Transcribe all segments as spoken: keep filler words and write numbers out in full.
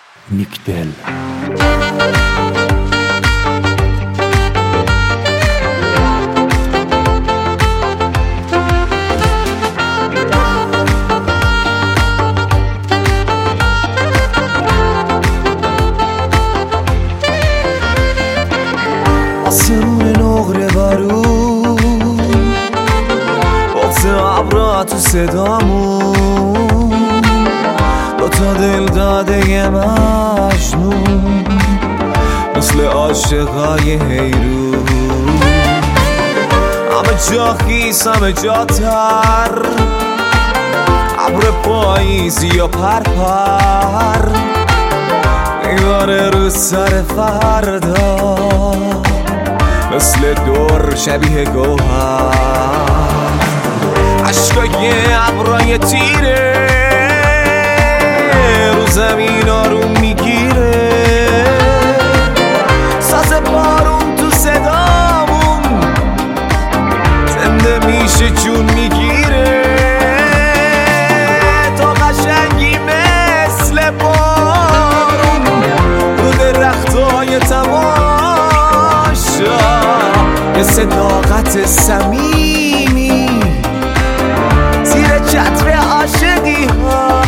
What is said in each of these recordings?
نیکدل. آسمون نقره بارون وقت ابرا تو صدامون با تا دل داده مجنون مثل عاشقای حیرون همه جا خیس همه جا تر ابر پاییزی یا پر پر میباره رو سر فردا مثل دور شبیه گوهر عشقای ابرای تیره رو زمین آروم میگیره ساز بارون تو صدامون زنده میشه جون میگیره تو قشنگی مثل بارون رو درختای تماشا یه صداقت صمیمی زیر چتر عاشقی ها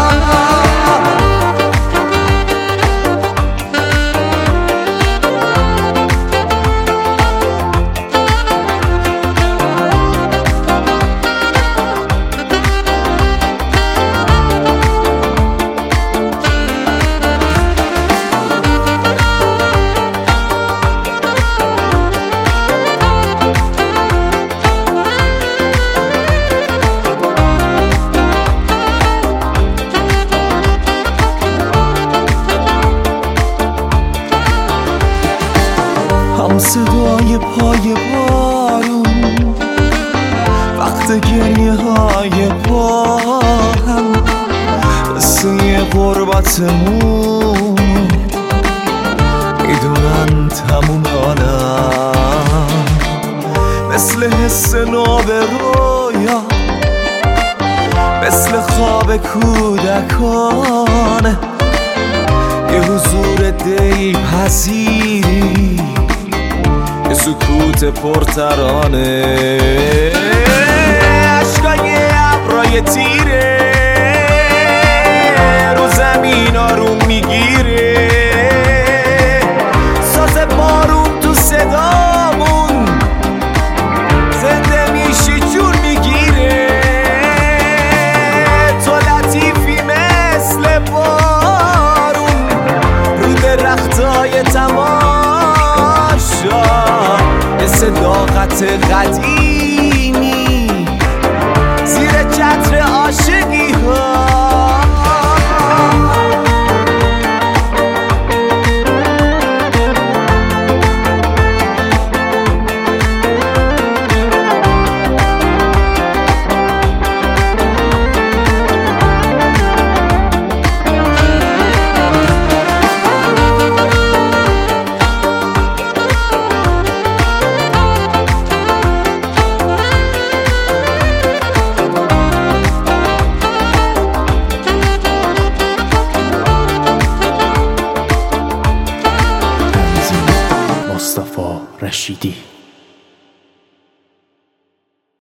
هم صدای پای بارون وقت گریه های با هم قصه غربتمون میدونن تموم عالم مثل حس ناب رویا مثل خواب کودکانه یه حضور دل پذیری یه سکوت پرترانه عشقای ابرای تیره رو زمین آروم میگیره ساز بارون تو صدامون زنده میشی جون میگیره تو لطیفی مثل بارون رو درختای تماشا یه صداقت قدیمی زیر چتر عاشقی ها مصطفی رشیدی.